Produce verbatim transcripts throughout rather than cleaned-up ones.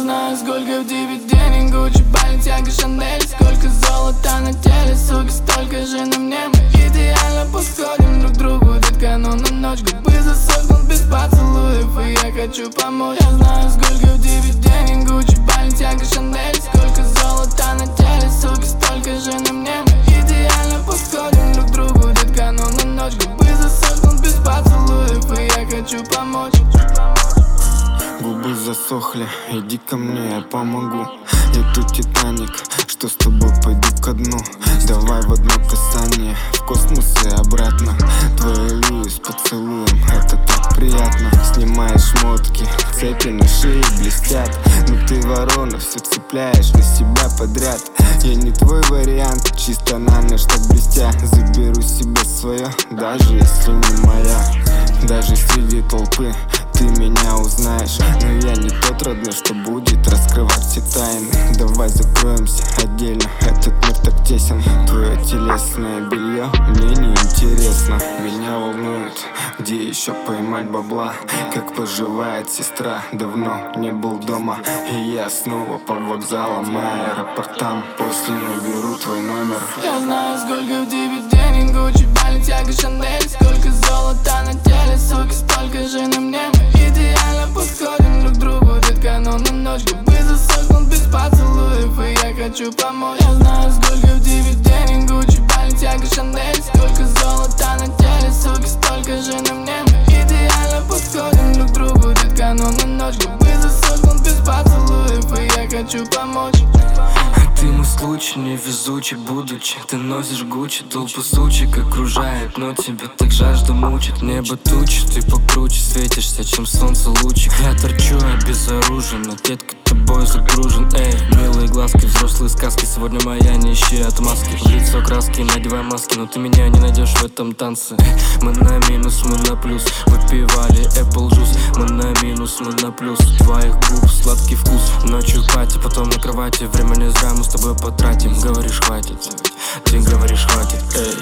знаю, сколько в тебе денег, Гуччи, Balenciaga, Шанель. Сколько золота на теле, сука, столько же на мне. Мы идеально подходим друг другу, детка, но на ночь губы засохнут без поцелуев, и я хочу помочь. Я знаю, сколько в тебе денег, Гуччи, Balenciaga, Шанель. Сколько золота на теле, сука, столько же на мне. Мы идеально подходим друг другу, детка, но на ночь губы засохнут без поцелуев, и я хочу помочь. Губы засохли, иди ко мне, я помогу. Я тут Титаник, что с тобой пойду ко дну. Давай в одно касание, в космос и обратно. Твои Луис поцелуем, это так приятно. Снимаешь шмотки, цепи на шее блестят. Но ты ворона, все цепляешь на себя подряд. Я не твой вариант, чисто на ночь так блестя. Заберу себе свое, даже если не моя. Даже среди толпы ты меня узнаешь, но я не тот родной, что будет раскрывать все тайны. Давай закроемся отдельно, этот мир так тесен. Твое телесное белье мне не интересно. Меня волнует, где еще поймать бабла. Как поживает сестра, давно не был дома. И я снова по вокзалам и аэропортам. После наберу твой номер. Я знаю, сколько в тебе денег, Гуччи, Balenciaga, Шанель. Сколько золота на теле, сука, столько же на мне. Мы идеально подходим друг другу, детка, но на ночь губы засохнут без поцелуев, и я хочу помочь. Я знаю, сколько в тебе денег, Гуччи, Balenciaga, Шанель. Сколько золота на теле, сука, столько же на мне. Мы идеально подходим друг другу, детка, но на ночь губы засохнут без поцелуев, и я хочу помочь. Ты мой случай, невезучий будучи. Ты носишь Гуччи, толпу сучек окружает, но тебя так жажда мучит. Небо тучи, ты покруче светишься, чем солнце лучик. Я торчу обезоружен, а детка тобой загружен. Эй, милые глазки, взрослые сказки. Сегодня моя, не ищи отмазки. В лицо краски, надевай маски, но ты меня не найдешь в этом танце. Мы на минус, мы на плюс. Выпивали Apple Juice. Мы на минус, мы на плюс. Твоих губ сладкий вкус. Ночью пати, потом на кровати. Время не зря, мы с тобой потратим. Говоришь, хватит, ты говоришь, хватит, эй.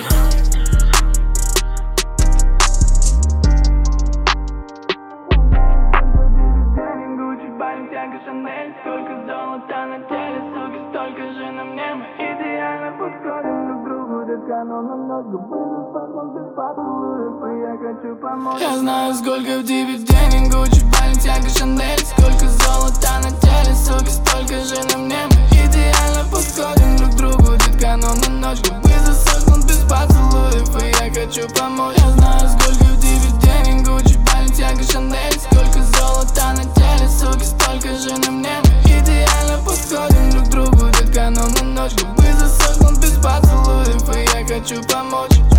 Сколько золота на теле, сука, столько же на мне. Мы идеально подходим друг другу, детка, но на ночь губы засохнут без поцелуев, и я хочу помочь. Я знаю, сколько в тебе денег, Гуччи, Balenciaga, Шанель. Сколько золота на теле, сука, столько же на мне. Мы идеально подходим друг другу, детка, но на ночь губы засохнут без поцелуев, и я хочу помочь. Я знаю, сколько в тебе денег, Гуччи, Balenciaga, Шанель. Сколько золота на теле, сука, столько же на мне. Мы идеально подходим друг другу, детка, но на ночь губы засохнут без поцелуев, и я хочу помочь.